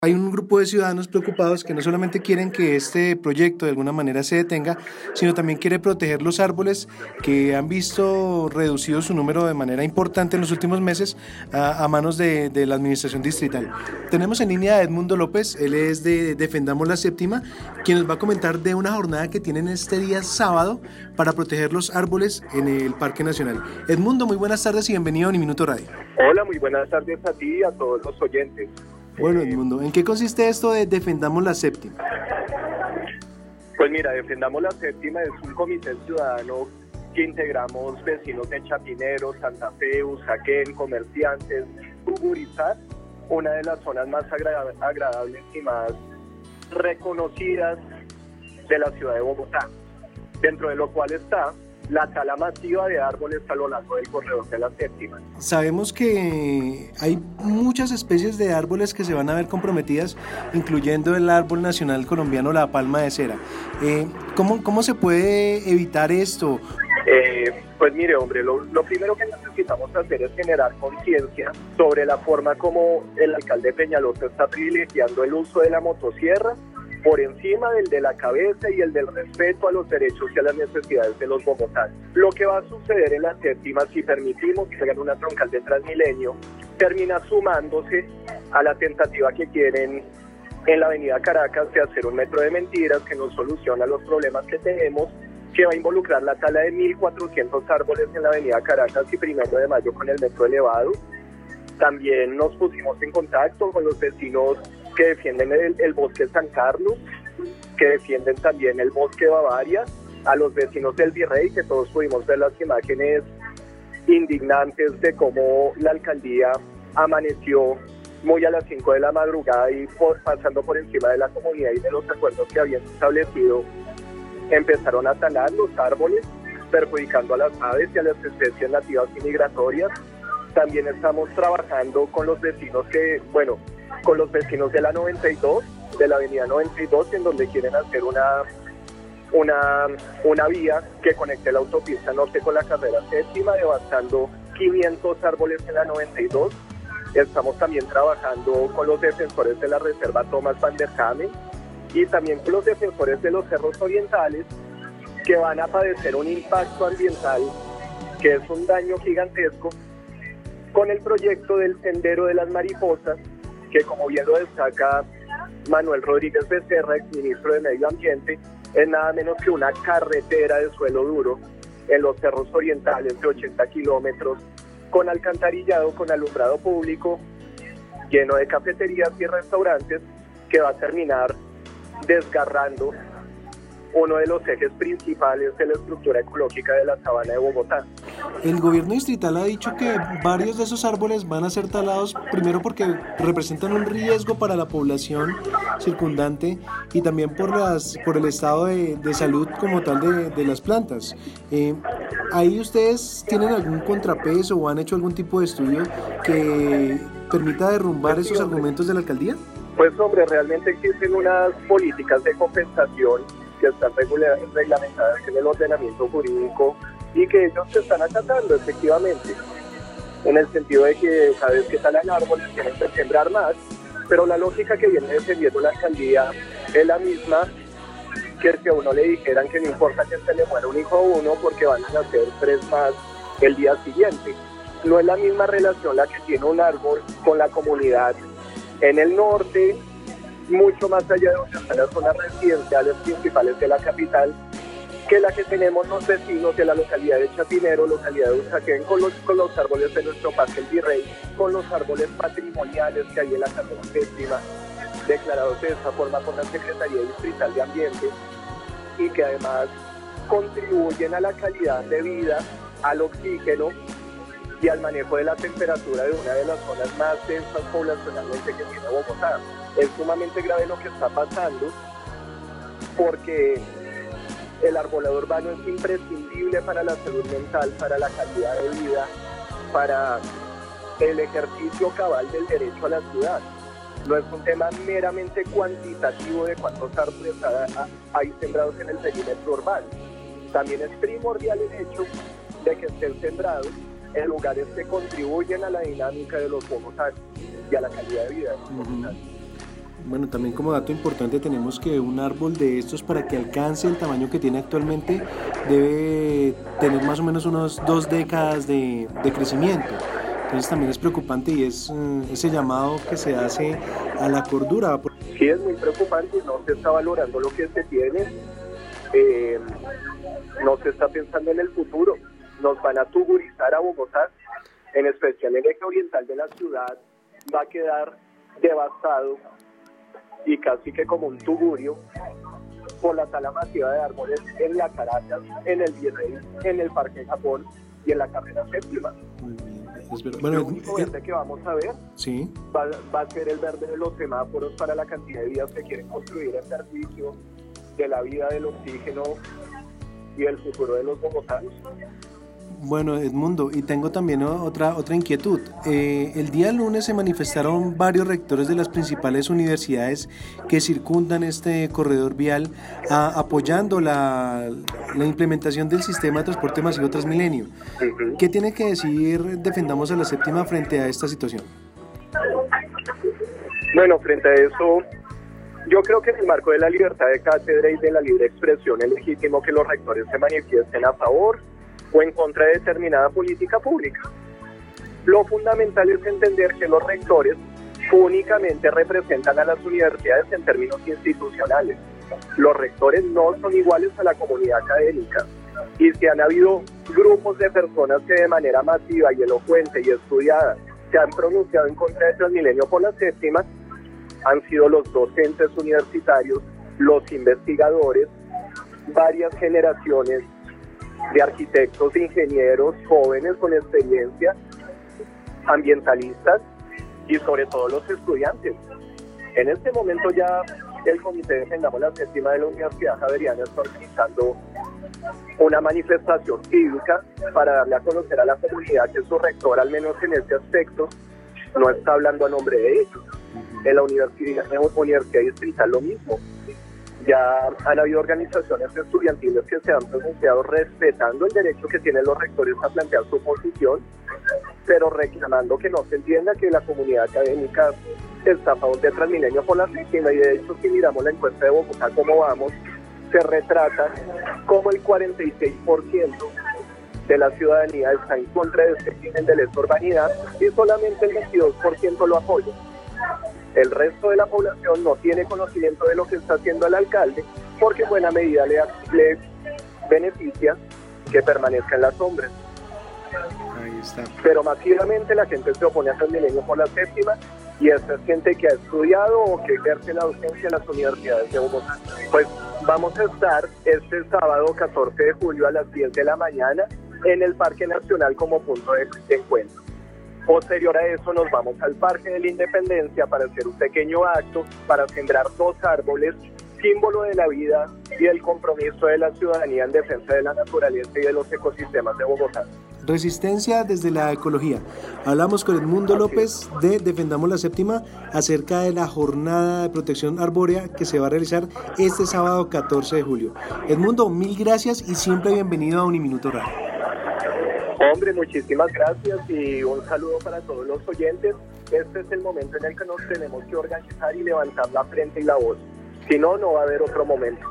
Hay un grupo de ciudadanos preocupados que no solamente quieren que este proyecto de alguna manera se detenga, sino también quiere proteger los árboles que han visto reducido su número de manera importante en los últimos meses a manos de la administración distrital. Tenemos en línea a Edmundo López, él es de Defendamos la Séptima, quien nos va a comentar de una jornada que tienen este día sábado para proteger los árboles en el Parque Nacional. Edmundo, muy buenas tardes y bienvenido a Uniminuto Radio. Hola, muy buenas tardes a ti y a todos los oyentes. Bueno, Edmundo, ¿en qué consiste esto de Defendamos la Séptima? Pues mira, Defendamos la Séptima es un comité ciudadano que integramos vecinos de Chapinero, Santa Fe, Usaquén, comerciantes, Ugurizar, una de las zonas más agradables y más reconocidas de la ciudad de Bogotá, dentro de lo cual está la tala masiva de árboles a lo largo del corredor de la Séptima. Sabemos que hay muchas especies de árboles que se van a ver comprometidas, incluyendo el árbol nacional colombiano, la palma de cera. ¿Cómo se puede evitar esto? Pues mire, hombre, lo primero que necesitamos hacer es generar conciencia sobre la forma como el alcalde Peñalosa está privilegiando el uso de la motosierra por encima del de la cabeza y el del respeto a los derechos y a las necesidades de los bogotanos. Lo que va a suceder en la Séptima, si permitimos que hagan una troncal de Transmilenio, termina sumándose a la tentativa que quieren en la avenida Caracas de hacer un metro de mentiras que no soluciona los problemas que tenemos, que va a involucrar la tala de 1.400 árboles en la avenida Caracas y 1 de Mayo con el metro elevado. También nos pusimos en contacto con los vecinos que defienden el bosque San Carlos, que defienden también el bosque Bavaria, a los vecinos del Virrey, que todos pudimos ver las imágenes indignantes de cómo la alcaldía amaneció muy a las 5 de la madrugada y pasando por encima de la comunidad y de los acuerdos que habían establecido, empezaron a talar los árboles, perjudicando a las aves y a las especies nativas y migratorias. También estamos trabajando con los vecinos con los vecinos de la 92, de la avenida 92, en donde quieren hacer una vía que conecte la autopista norte con la carrera séptima, devastando 500 árboles en la 92. Estamos también trabajando con los defensores de la reserva Thomas van der Kamen y también con los defensores de los cerros orientales, que van a padecer un impacto ambiental que es un daño gigantesco con el proyecto del Sendero de las Mariposas, que como bien lo destaca Manuel Rodríguez Becerra, exministro de Medio Ambiente, es nada menos que una carretera de suelo duro en los cerros orientales de 80 kilómetros, con alcantarillado, con alumbrado público, lleno de cafeterías y restaurantes, que va a terminar desgarrando uno de los ejes principales de la estructura ecológica de la sabana de Bogotá. El gobierno distrital ha dicho que varios de esos árboles van a ser talados, primero porque representan un riesgo para la población circundante y también por el estado de salud como tal de las plantas. ¿Ahí ustedes tienen algún contrapeso o han hecho algún tipo de estudio que permita derrumbar esos argumentos de la alcaldía? Pues hombre, realmente existen unas políticas de compensación que están reglamentadas en el ordenamiento jurídico y que ellos se están acatando efectivamente, en el sentido de que cada vez que talan árboles tienen que sembrar más, pero la lógica que viene defendiendo la alcaldía es la misma que si a uno le dijeran que no importa que se le muera un hijo a uno porque van a nacer 3 más el día siguiente. No es la misma relación la que tiene un árbol con la comunidad en el norte, mucho más allá de donde están las zonas residenciales principales de la capital, que la que tenemos los vecinos de la localidad de Chapinero, localidad de Usaquén, con los árboles de nuestro Parque El Virrey, con los árboles patrimoniales que hay en la carrera séptima, declarados de esta forma por la Secretaría Distrital de Ambiente, y que además contribuyen a la calidad de vida, al oxígeno y al manejo de la temperatura de una de las zonas más densas poblacionalmente que tiene Bogotá. Es sumamente grave lo que está pasando porque el arbolado urbano es imprescindible para la salud mental, para la calidad de vida, para el ejercicio cabal del derecho a la ciudad. No es un tema meramente cuantitativo de cuántos árboles hay sembrados en el perímetro urbano. También es primordial el hecho de que estén sembrados en lugares que contribuyen a la dinámica de los bogotanos y a la calidad de vida de los bogotanos. Bueno, también como dato importante tenemos que un árbol de estos, para que alcance el tamaño que tiene actualmente, debe tener más o menos unos 2 décadas de crecimiento. Entonces también es preocupante y es ese llamado que se hace a la cordura. Sí, es muy preocupante, no se está valorando lo que se tiene, no se está pensando en el futuro. Nos van a tuburizar a Bogotá, en especial el eje oriental de la ciudad va a quedar devastado y casi que como un tugurio por la tala masiva de árboles en la Caracas, en el Virrey, en el Parque Japón y en la carrera séptima. Bueno, lo único verde que vamos a ver sí, va a ser el verde de los semáforos para la cantidad de vías que quieren construir en servicio de la vida, del oxígeno y del futuro de los bogotanos. Bueno, Edmundo, y tengo también otra inquietud. El día lunes se manifestaron varios rectores de las principales universidades que circundan este corredor vial apoyando la implementación del sistema de transporte masivo Transmilenio. Uh-huh. ¿Qué tiene que decir Defendamos a la Séptima frente a esta situación? Bueno, frente a eso, yo creo que en el marco de la libertad de cátedra y de la libre expresión es legítimo que los rectores se manifiesten a favor o en contra de determinada política pública. Lo fundamental es entender que los rectores únicamente representan a las universidades en términos institucionales. Los rectores no son iguales a la comunidad académica, y si han habido grupos de personas que de manera masiva y elocuente y estudiada se han pronunciado en contra de Transmilenio por la séptima, han sido los docentes universitarios, los investigadores, varias generaciones de arquitectos, ingenieros, jóvenes con experiencia, ambientalistas y sobre todo los estudiantes. En este momento ya el Comité Defendamos la Séptima de la Universidad Javeriana está organizando una manifestación cívica para darle a conocer a la comunidad que su rector, al menos en este aspecto, no está hablando a nombre de ellos. En la Universidad Distrital lo mismo. Ya han habido organizaciones estudiantiles que se han pronunciado respetando el derecho que tienen los rectores a plantear su posición, pero reclamando que no se entienda que la comunidad académica está a favor de Transmilenio por la séptima. Y de hecho, si miramos la encuesta de Bogotá, cómo vamos, se retrata como el 46% de la ciudadanía está en contra de este crimen de lesa urbanidad y solamente el 22% lo apoya. El resto de la población no tiene conocimiento de lo que está haciendo el alcalde, porque en buena medida le beneficia que permanezca en las sombras. Ahí está. Pero masivamente la gente se opone a Transmilenio por la séptima, y esta es gente que ha estudiado o que ejerce la docencia en las universidades de Bogotá. Pues vamos a estar este sábado 14 de julio a las 10 de la mañana en el Parque Nacional como punto de encuentro. Posterior a eso nos vamos al Parque de la Independencia para hacer un pequeño acto, para sembrar 2 árboles, símbolo de la vida y el compromiso de la ciudadanía en defensa de la naturaleza y de los ecosistemas de Bogotá. Resistencia desde la ecología. Hablamos con Edmundo López de Defendamos la Séptima acerca de la jornada de protección arbórea que se va a realizar este sábado 14 de julio. Edmundo, mil gracias y siempre bienvenido a Uniminuto Radio. Hombre, muchísimas gracias y un saludo para todos los oyentes. Este es el momento en el que nos tenemos que organizar y levantar la frente y la voz. Si no, no va a haber otro momento.